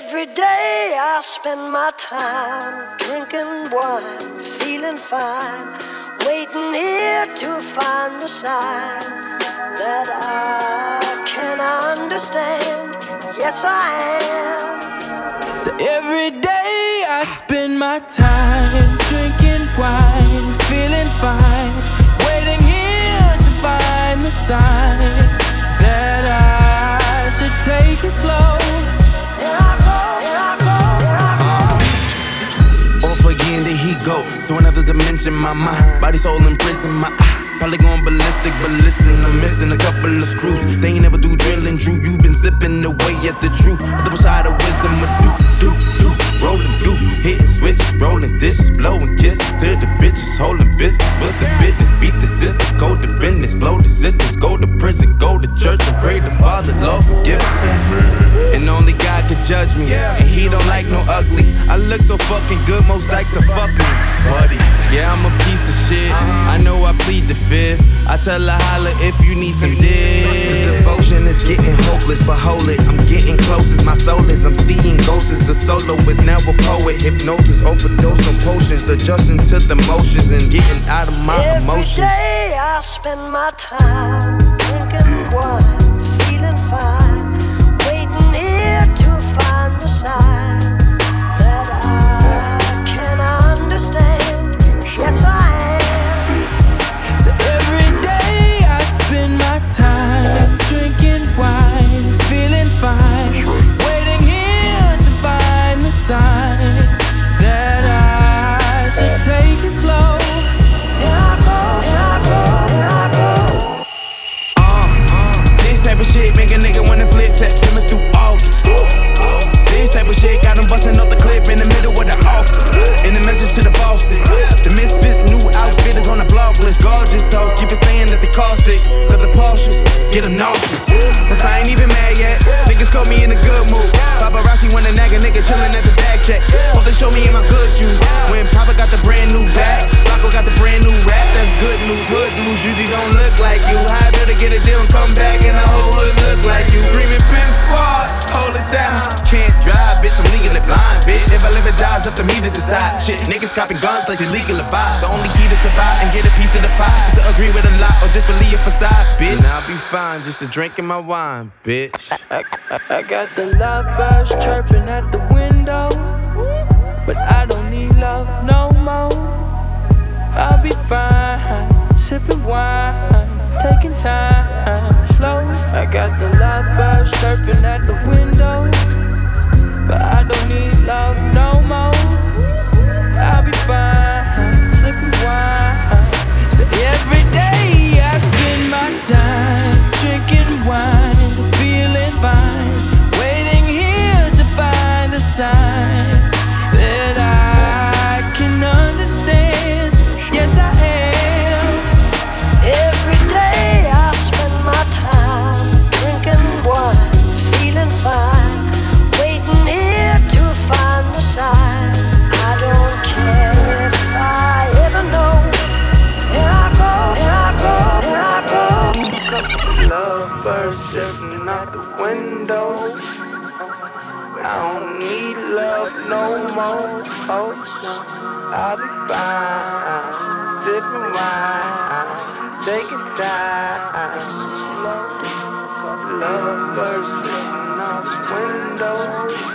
Every day I spend my time drinking wine, feeling fine, waiting here to find the sign that I can understand. Yes, I am. So every day I spend my time drinking wine, feeling fine, waiting here to find the sign that I should take it slow. Off again, there he go to another dimension. My mind, body, soul in prison. My probably going ballistic, but listen, I'm missing a couple of screws. They ain't never do drilling, Drew. You been zipping away at the truth. A double side of wisdom, a do, rolling, hitting switches, rolling dishes, blowing kisses to the bitches, holding biscuits. What's the business? Beat the system, go to business, blow the sentence, go to prison, go to church and pray to Father, Lord forgive us. And only God could judge me, and He don't like no ugly. I look so fucking good, most likes are fuck me, buddy. Yeah, I'm a piece of shit. I know I plead the fifth. I tell her holla if you need some dick. The devotion is getting hopeless, but hold it, I'm getting close as my soul is. I'm seeing ghosts as a soloist, now a poet. Hypnosis, overdose on potions, adjusting to the motions and getting out of my emotions. Every day I spend my time drinking wine, feeling fine, waiting here to find the sign that I can understand. Yes, I am. So every day I spend my time drinking wine, feeling fine, waiting here to find the sign that I should take it slow. This type of shit make a nigga wanna flip September through August. This type of shit got them busting off the clip in the middle of the office. In the message to the bosses, the misfits new outfit is on the blog list. Gorgeous hoes keep it saying that they cost it, cause the Porsches get them nauseous. Cause I ain't even mad yet, niggas caught me in a good mood. Paparazzi wanna nag a nigga chillin' at the bag check. Hope they show me in my good shoes. When Papa got the brand new bag, Flacco got the brand new rap. That's good news. Hood dudes usually don't look like you. How I better get a deal and come back and the whole hood look like you. Screaming pin squad, hold it down. Can't drive, bitch, I'm legally blind, bitch. If I live or die, it's up to me to decide. Shit, niggas copping guns like they legal to buy. The only key to survive and get a piece of the pie is to agree with a lot or just believe a facade, bitch. And I'll be fine, just a drinking my wine, bitch. I got the love birds chirping at the window, but I don't need love no more. I'll be fine, sipping wine, taking time slow. I got the love birds chirping at the window, but I don't need love no more. I'll be fine, sipping wine. So every day I spend my time drinking wine, feeling fine, waiting here to find a sign that I can understand. Yes, I am. Every day I spend my time drinking wine, feeling fine, waiting here to find the sign. I don't care if I ever know. Here I go, here I go, here I go. Love birds jumping out the window, but I don't need love no more. Oh, no, I'll be fine, sipping wine, taking time slow. Love birds jumping out the window.